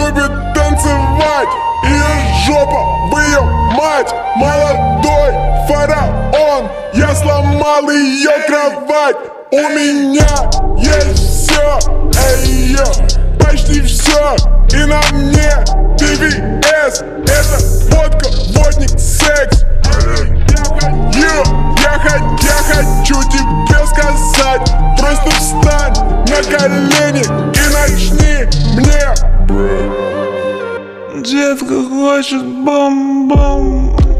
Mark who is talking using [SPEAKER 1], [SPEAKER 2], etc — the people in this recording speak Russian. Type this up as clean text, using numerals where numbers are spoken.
[SPEAKER 1] любит танцевать. Ее жопа в ее мать. Молодой фараон, я сломал ее кровать. У меня есть все, почти все. И на мне BBS. Это водка, водник, секс. Я хочу тебе сказать. Просто встань на колени и начни мне.
[SPEAKER 2] Детка хочет бом-бом.